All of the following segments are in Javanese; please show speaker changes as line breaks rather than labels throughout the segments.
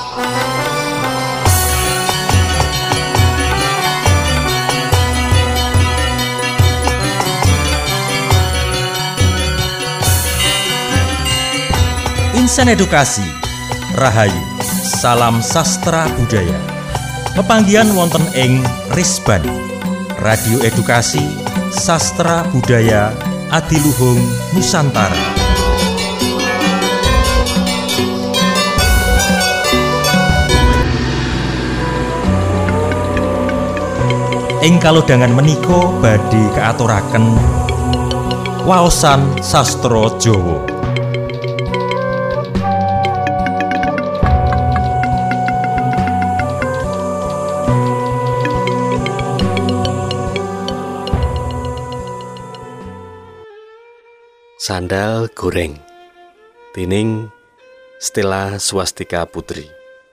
Insan Edukasi Rahayu, salam sastra budaya. Pepanggihan wonten ing Risban Radio Edukasi Sastra Budaya Adiluhung Nusantara. Ing kalodhangan menika badhe kaaturaken waosan sastra Jawa.
Sandal Goreng dening Stella Swastika Putri.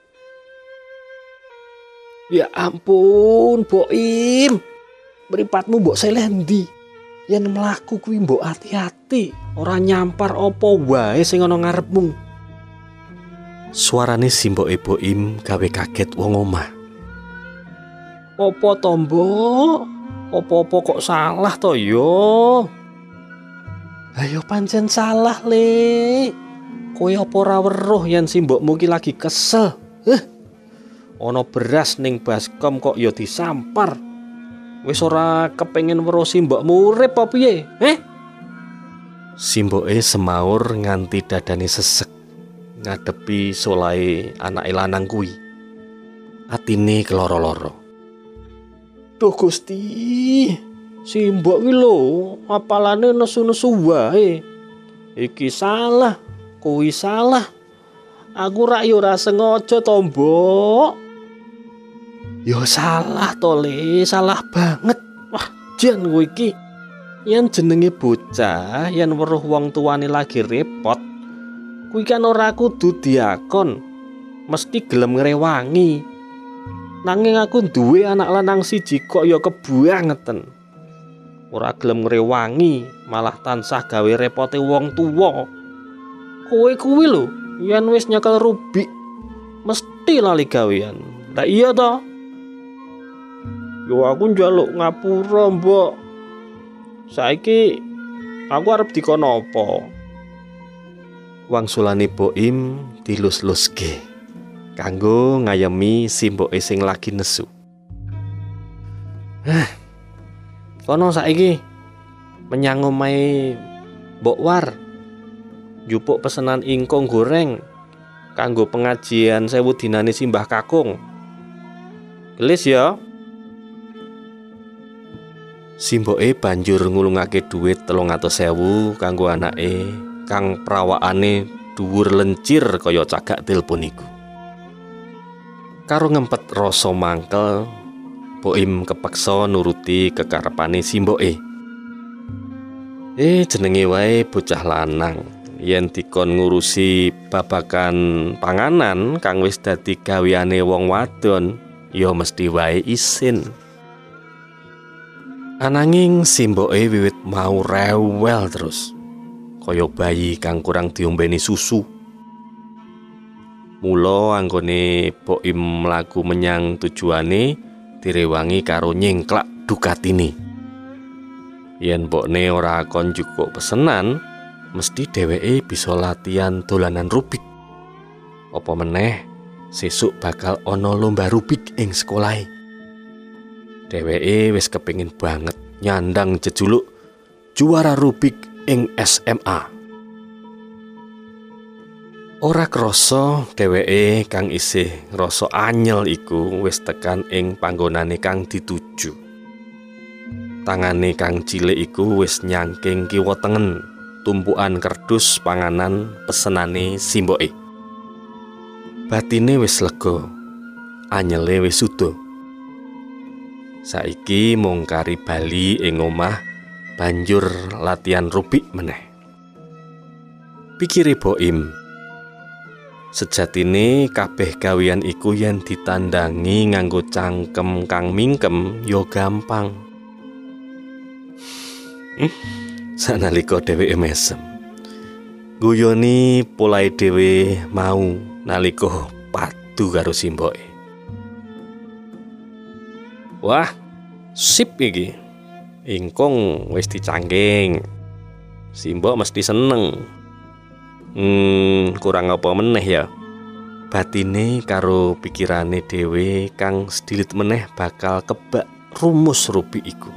Ya ampun, Boim. Mripatmu mbok selendi. Yen mlaku kuwi mbok ati-ati, ora nyampar apa wae sing ana ngarepmu.
Suarane simboke Boim gawe kaget wong omah.
Apa to, Mbok? Apa-apa kok salah to yo? Ayo pancen salah, Le. Kowe apa ora weruh yen si mbokmu ki lagi kesel? Ana beras ning baskom kok ya disampar. Wis ora kepengin weruh si mbokmu urip apa piye?
Simboke semaur nganti dadane sesek ngadepi solahe anake lanang kuwi. Atine keloro-loro.
Duh Gusti. Si mbok ki lho, apalane nesu-nesu wae. Iki salah, kuwi salah. Aku rak yo ora sengaja to, Mbok. Yo salah to, Le, salah banget. Wah, jan kowe iki. Yen jenenge bocah, yen weruh wong tuane lagi repot, kuwi kan ora kudu diakon. Mesti gelem ngrewangi. Nanging aku duwe anak lanang siji kok ya kebuangeten. Ora gelem ngrewangi, malah tansah gawe repote wong tuwa. Kowe kuwi lho, yen wis nyekel rubik, mesti lali gawean. Lah iya to? Yo aku njaluk ngapura, Mbok. Saiki aku arep dikono apa?
Wangsulane Boim dilus-luske kanggo ngayemi simboke sing lagi nesu.
Kono saiki menyang omahe Mbok War. Njupuk pesenan ingkung goreng kanggo pengajian 1000 dinane Simbah Kakung. Gelis ya.
Simboke banjur ngulungake dhuwit 300.000 kanggo anake kang prawakane dhuwur lencir kaya cagak tilpun iku. Karo ngempet rasa mangkel, Boim kepeksa nuruti kekarepane simboke. Jenenge wae bocah lanang, yen dikon ngurusi babagan panganan kang wis dadi gaweane wong wadon, ya mesti wae isin. Ananging simboke wiwit mau rewel terus, kaya bayi kang kurang diombeni susu. Mula anggone Boim mlaku menyang tujuane direwangi karo nyengklak dukatine. Yen mbokne ora kon cukup pesenan, mesti dheweke bisa latihan dolanan rubik. Apa meneh sesuk bakal ana lomba rubik ing sekolahe. Dheweke wis kepengin banget nyandang jejuluk juara rubik ing SMA. Ora krasa dheweke kang isih ngrasa anyel iku wis tekan ing panggonane kang dituju. Tangane kang cilik iku wis nyangking kiwa tengen tumpukan kerdus panganan pesenane simboke. Batine wis lega, anyele wis suda. Saiki mung kari bali ing omah banjur latihan rubik meneh. Pikire Boim, sejatine kabeh gawean iku yen ditandangi nganggo cangkem kang mingkem ya gampang. Sanalika dheweke mesem, guyoni polahe dhewe mau nalika sedu karo simboke. Wah, sip iki. Ingkung wis dicangking. Simbok mesti seneng. Kurang apa meneh ya? Batine karo pikirane dhewe kang sedilit meneh bakal kebak rumus Rubik iku.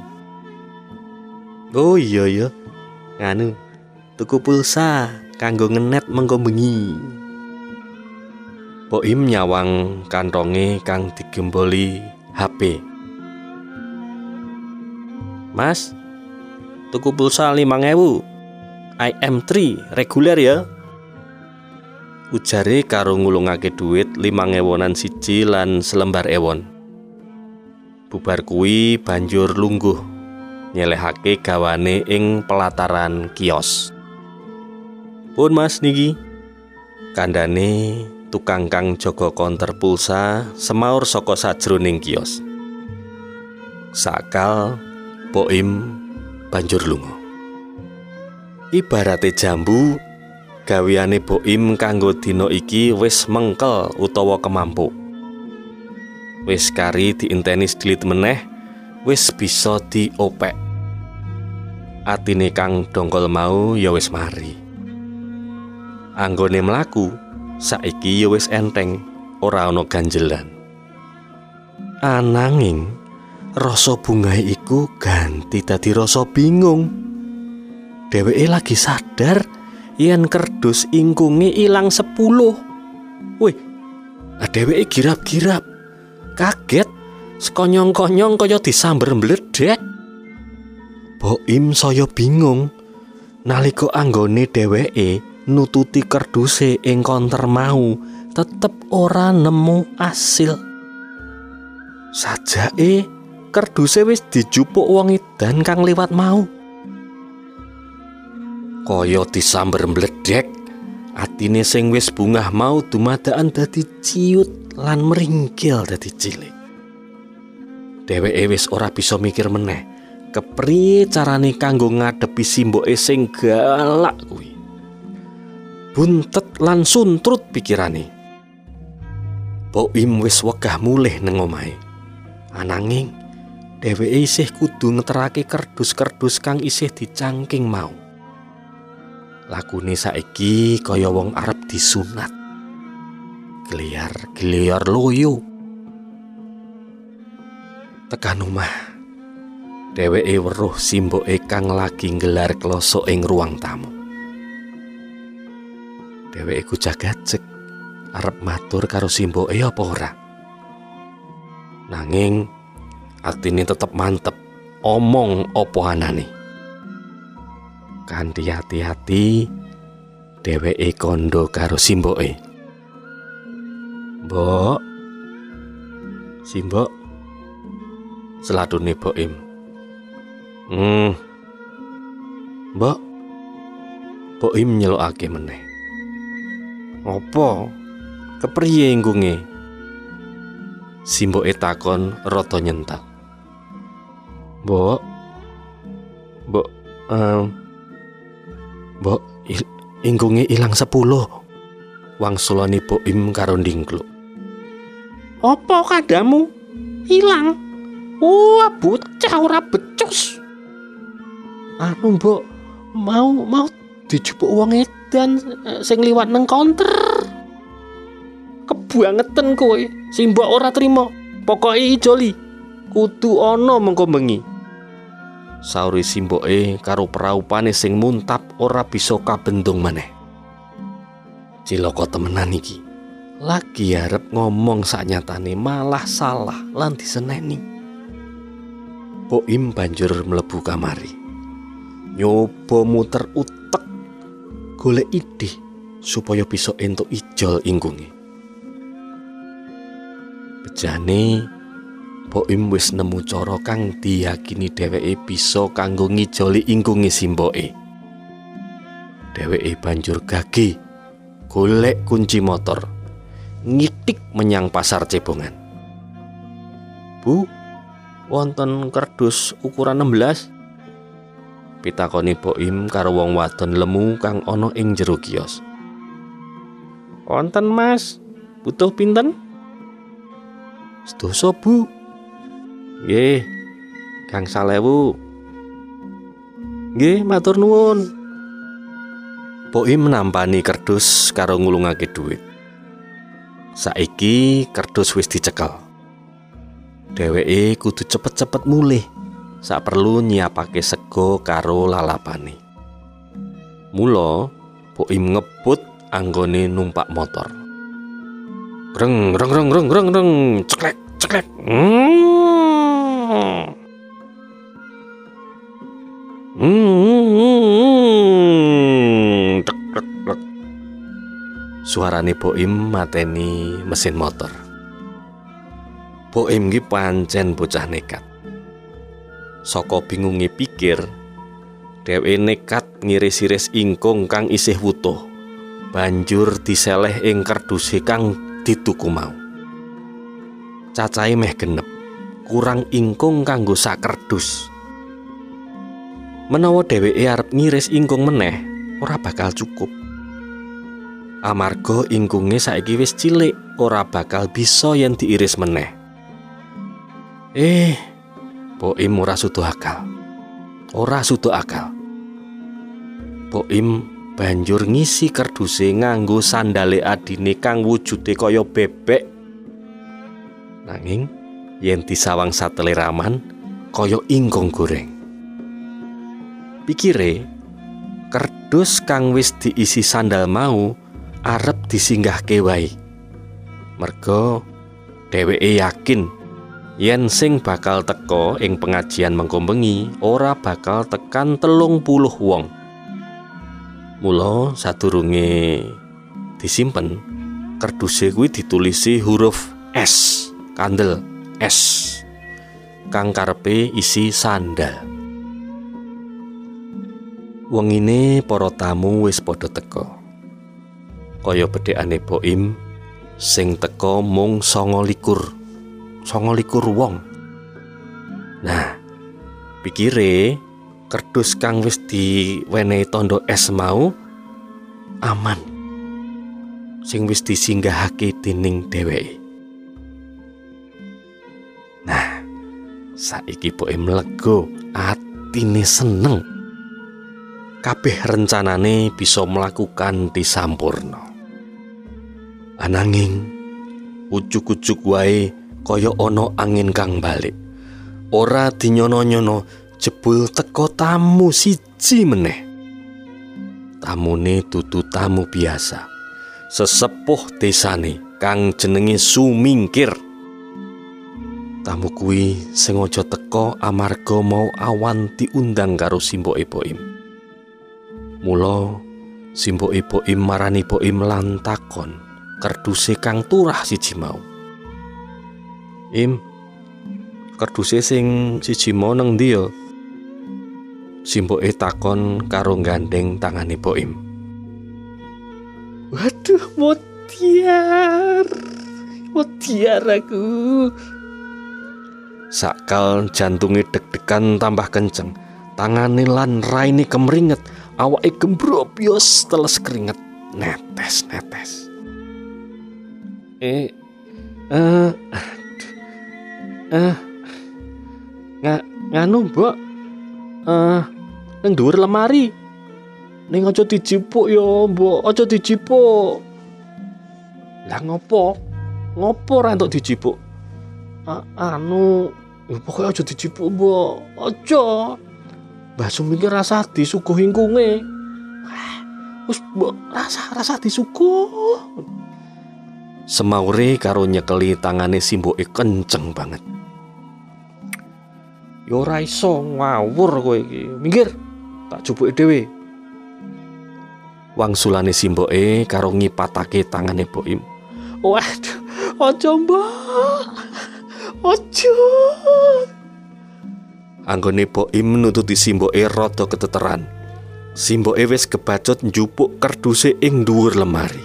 Oh iya ya. Nganu, tuku pulsa kanggo ngenet mengko bengi. Boim nyawang kantonge kang digemboli HP. Mas, tuku pulsa 5.000 IM3 reguler ya. Ujare karo ngulungake duit 5.000-an siji lan selembar ewon. Bubar kuwi banjur lungguh nyelehake gawane ing pelataran kios. Pun Mas niki, kandhane tukang kang jaga konter pulsa semaur saka sajroning kios. Sakal Boim banjur lunga. Ibarate jambu, gaweane Boim kanggo dina iki wis mengkel utawa kemampu. Wis kari diinteni sedilit meneh, wis bisa diopek. Atine kang dongkol mau ya wis mari. Anggone mlaku saiki ya wis enteng, ora ana ganjelan. Ananging rasa bungahe iku ganti dadi rasa bingung. Dheweke lagi sadar yen kerdus ingkunge ilang 10. Wih, dheweke girap-girap. Kaget, sekonyong-konyong kaya disamber mbledhek. Boim saya bingung nalika anggone dheweke nututi kerduse ing konter mau tetep ora nemu asil. Sajake kerduse wis dijupuk wong edan kang liwat mau. Kaya disamber mbledhek, atine sing wis bungah mau dumadakan dadi ciut lan meringkil dadi cilik. Dheweke wis ora bisa mikir meneh, kepriye carane kanggo ngadepi simboke sing galak kuwi. Buntet lan suntrut pikirane. Boim wis wegah mulih nang omahe. Ananging dheweke isih kudu ngeterake kerdus-kerdus kang isih dicangking mau. Lakune saiki kaya wong arep disunat. Gliar-gliar loyo. Tekan omah, dheweke weruh simboke kang lagi nggelar kloso ing ruang tamu. Dheweke gajeg arep matur karo simboke apa ora. Nanging atine tetep mantep omong apa anane. Kanthi hati-hati dheweke kandha karo simboke. Mbok, Simbok, seladune Boim. Mbok, Boim nyelokake meneh. Apa? Kepriye ingkunge? Simboke takon rada nyentak. Mbok, ingkunge ilang 10. Wangsulane Boim karo ndingkluk. Apa kadamu? Hilang? Wah, bocah ora becus. Anu, Mbok, mau dijupuk wong edan sing liwat nang konter. Kebangetan kowe, Simbok ora trima. Pokoke ijoli kudu ana mengko bengi. Sauri simboke karo praupane sing muntap ora bisa kabendung maneh. Cilaka temenan iki. Lagi arep ngomong saknyatane malah salah lan diseneni. Boim banjur mlebu kamari. Nyoba muter utek golek ide supaya bisa entuk ijol ingkunge. Bejane Boim wis nemu cara kang diyakini dheweke bisa kanggo ngijoli ingkunge simboke. Dheweke banjur gage golek kunci motor, ngitik menyang pasar cebongan. Bu, wonten kerdus ukuran 16? Pitakoni Boim karo wong wadon lemu kang ana ing jero kios. Wonten Mas, butuh pinten? Sedoso, Bu. Nggih, gangsal ewu. Nggih, matur nuwun. Poim nampani kerdus karo ngulungake dhuwit. Saiki kerdus wis dicekel. Dheweke kudu cepet-cepet mulih. Sak perlu nyiapake sego karo lalapane. Mula Poim ngebut anggone numpak motor. Reng reng reng reng reng reng ceklek ceklek. Tek tek tek. Suarane Poim mateni mesin motor. Poim ki pancen bocah nekat. Saka bingunge pikir, dheweke nekat ngiris-iris ingkung kang isih wutuh. Banjur diseleh ing kerduse kang dituku mau. Cacahe meh genep, kurang ingkung kanggo sak kerdus. Menawa dheweke arep ngiris ingkung meneh, ora bakal cukup. Amarga ingkunge saiki wis cilik, ora bakal bisa yen diiris meneh. Poim ora sudo akal. Poim banjur ngisi kerduse nganggo sandale adine kang wujude kaya bebek. Nanging yen disawang satele raman kaya ingkung goreng. Pikire, kerdus kang wis diisi sandal mau arep disinggahke wae. Merga dheweke yakin yen sing bakal teka ing pengajian mengko bengi ora bakal tekan 30 wong. Mula sadurunge disimpen, kerduse kuwi ditulisi huruf S, kandel S, kang karepe isi sandal. Wengine para tamu wis padha teka. Kaya bedhekane Poim sing teka mung 29 wong. Nah, pikire kerdus kang wis diwenehi tandha S mau aman, sing wis disinggahake dening dheweke. Nah, saiki Poim lega, atine seneng. Kabeh rencanane bisa mlakukan disampurna. Ananging ujuk-ujuk wae kaya ana angin kang balik. Ora dinyono-nyono jebul teko tamu siji meneh. Tamune dudu tamu biasa. Sesepuh desane kang jenenge Sumingkir. Tamu kuwi sengaja teka amarga mau awan diundang karo simboke Poim. Mula simboke Poim marani Poim lan takon kerduse kang turah siji mau. Kerduse sing siji mau nang ndi ya? Simboke takon karo gandeng tangane Poim.
Waduh, mutiar aku.
Sakal jantunge deg-degan tambah kenceng, tangane lan raine kemringet, awake gembrobyos teles keringet netes-netes.
Nganu, Mbok. Nang dhuwur lemari. Ning aja dijipuk ya, Mbok. Aja dijipuk. Lah ngopo? Ngopo ora entuk dijipuk? Pokoke aja dijipuk, Mbok. Aja. Mbah Sumingkir rasa disuguh ingkunge. Wis, Mbok, rasa disuguh.
Semaure karo nyekeli tangane simboke kenceng banget.
Ya ora iso ngawur kowe iki. Minggir, tak jupuke dhewe.
Wangsulane simboke karo ngipatake tangane Poim.
Waduh, aja, Mbok. Aja.
Anggone Poim nututi simboke rada keteteran. Simboke wis kebacut njupuk kerduse ing dhuwur lemari.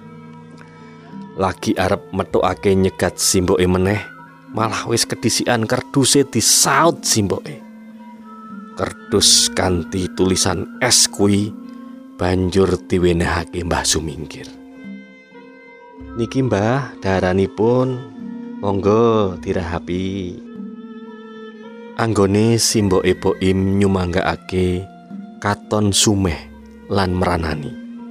Lagi arep metokake nyegat simboke meneh, malah wis kedisikan kerduse disaut simboke. Kerdus kanthi tulisan S kuwi banjur diwenehake Mbah Sumingkir. Niki Mbah, daharanipun Monggo dirahapi. Anggone simboke Boim nyumanggakake katon sumeh lan meranani.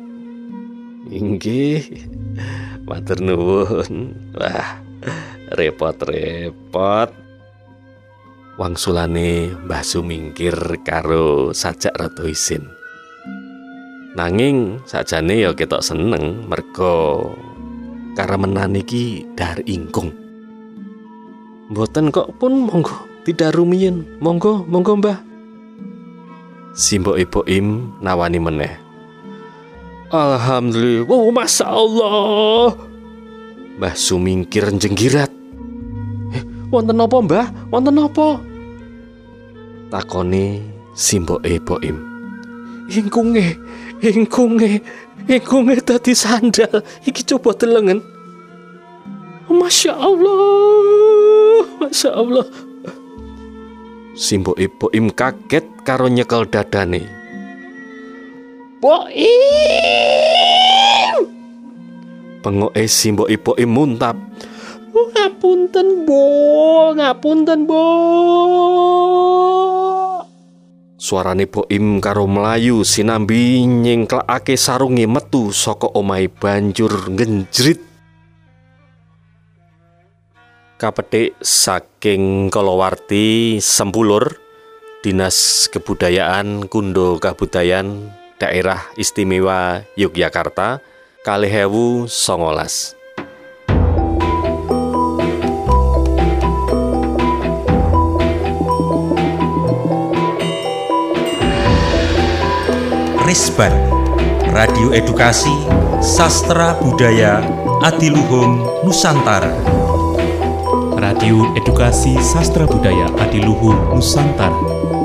Inggih, matur nuwun. Wah, repot-repot. Wangsulane Mbah Sumingkir karo Sajak rada isin. Nanging sakjane ya ketok seneng merga karemenan iki dar ingkung. Mboten kok pun monggo tidak rumiyin. Monggo Mbah. Simboke Boim nawani meneh. Alhamdulillah. Wow, Masya Allah. Mbah Sumingkir jenggirat. Wonten napa, Mbah? Wonten napa? Takone simboke Boim. Ingkunge dadi sandal. Iki coba delengen. Masya Allah. Simboke Boim kaget karo nyekel dadane. Boim! Pengoke simboke Boim muntap. Ngapunten, Bo. Suarane Boim karo melayu sinambi nyengklakake sarunge metu saka omahe banjur ngenjrit. Kapetik saking kalawarti Sempulur, Dinas Kebudayaan Kundo Kabudayan Daerah Istimewa Yogyakarta 2019.
Risban, Radio Edukasi Sastra Budaya Adiluhung Nusantara.
Radio Edukasi Sastra Budaya Adiluhung Nusantara.